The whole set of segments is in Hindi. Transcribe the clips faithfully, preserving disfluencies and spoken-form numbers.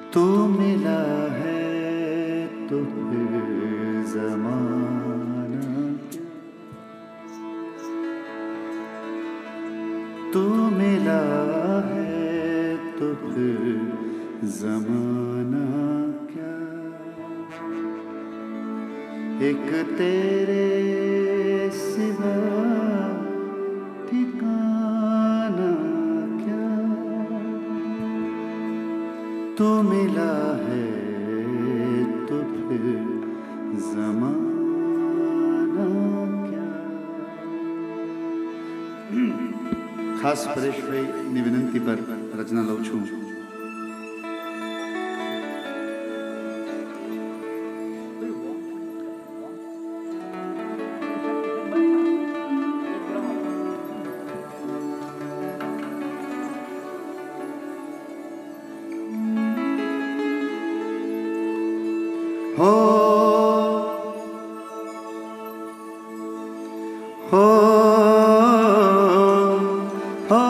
तू मिला है तो फिर ज़माना क्या, तू मिला है तो फिर ज़माना क्या, एक तेरे सिवा ठिकाना क्या, तू मिला है तो फिर ज़माना क्या। खास પરેશભાઈની વિનંતી પર રચના લઉં છું। हो हो हो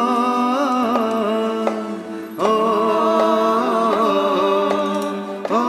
हो हो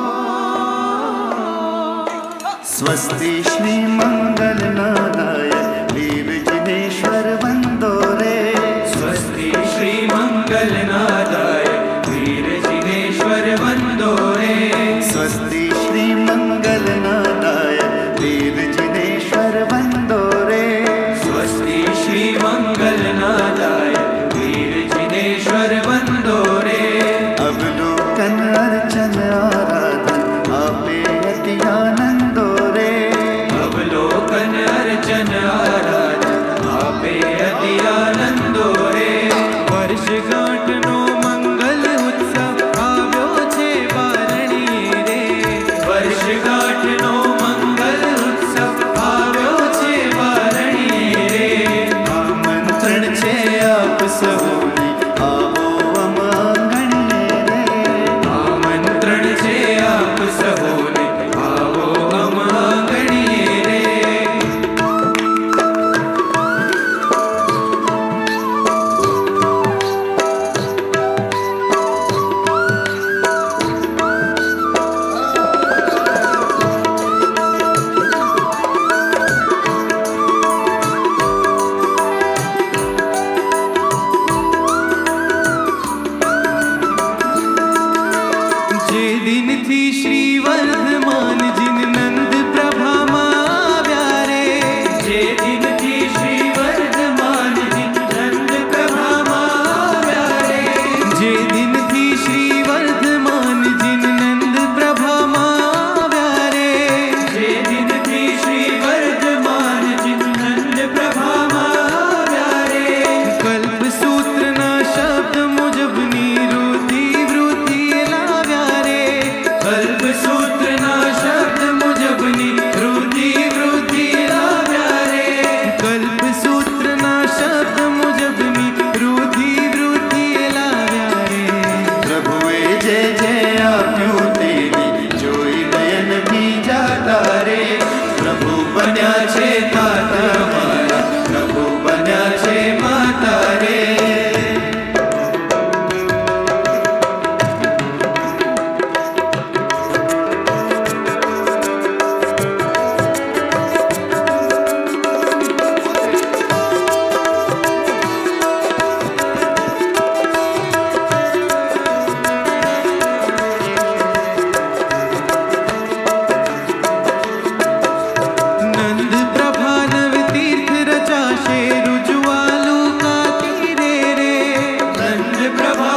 स्वस्ति श्री मंगलनादाय वीर जिनेश्वर वंदो रे, स्वस्ति श्री मंगलनादाय वीर जिनेश्वर वंदो रे, स्वस्ति श्री मंगलनादाय वीर जिनेश्वर वंदो रे, स्वस्ति श्री मंगलनादाय वीर जिनेश्वर वंदो रे। अवलोकन अर्चन आराधन आपे अति आनंदो रे, अवलोकन अर्चन आराधन आपे अति आनंदो रे। वर्षगांठ नो मंगल उत्सव આવ્યો છે બારણી રે, वर्षगांठ नो मंगल उत्सव આવ્યો છે બારણી રે। आमंत्रण छे आप सौने आवो अमांगणे रे, आमंत्रण छे आप सहोने आवो अमांगणे रे। जे दिन थी श्री वर्धमान जिन नंद प्रभा मां આવ્યા રે, जे दिन थी श्री वर्धमान जिन नंद प्रभा मां આવ્યા रे, जे दिन थी श्री वर्धमान जिन नंद प्रभा मां આવ્યા रे, जे दिन थी श्री वर्धमान जिन नंद प्रभा मां આવ્યા रे। कल्प सूत्र ना शब्द मुजब निरुति वृत्ति लाव्या रे, कल्प सूत्र ना शब्द मुजब निरुति वृत्ति लाव्या रे, कल्प सूत्र ना शब्द मुजब निरुति वृत्ति लाव्या रे। प्रभुए जय जय आप्યું तेरी જોઈ નયન भी जाता रे, प्रभु बन्या छे तात मारा, प्रभु बन्या छे माता रे। नंद प्रभा नव तीर्थ रचाशे रुजुआलू का तीरे रे, नंद प्रभा